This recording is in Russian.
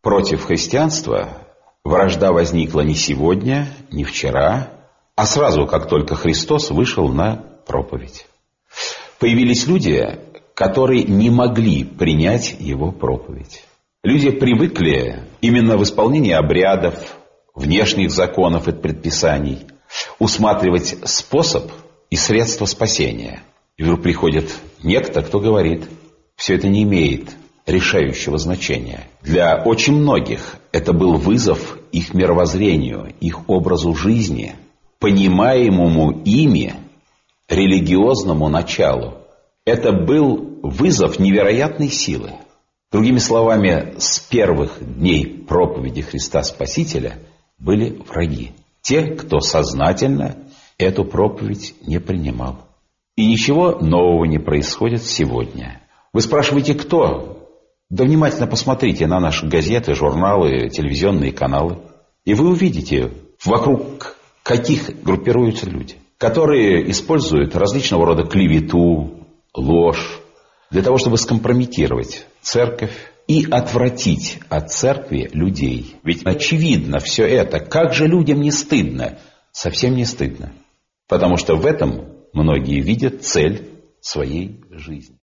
против христианства вражда возникла не сегодня, не вчера, а сразу, как только Христос вышел на проповедь. Появились люди, которые не могли принять Его проповедь. Люди привыкли именно в исполнении обрядов, внешних законов и предписаний усматривать способ и средства спасения. И вдруг приходит некто, кто говорит, все это не имеет решающего значения. Для очень многих это был вызов их мировоззрению, их образу жизни, понимаемому ими религиозному началу. Это был вызов невероятной силы. Другими словами, с первых дней проповеди Христа Спасителя были враги. Те, кто сознательно эту проповедь не принимал. И ничего нового не происходит сегодня. Вы спрашиваете, кто? Да внимательно посмотрите на наши газеты, журналы, телевизионные каналы. И вы увидите, вокруг каких группируются люди, которые используют различного рода клевету, ложь, для того, чтобы скомпрометировать церковь и отвратить от церкви людей. Ведь очевидно все это. Как же людям не стыдно? Совсем не стыдно. Потому что в этом многие видят цель своей жизни.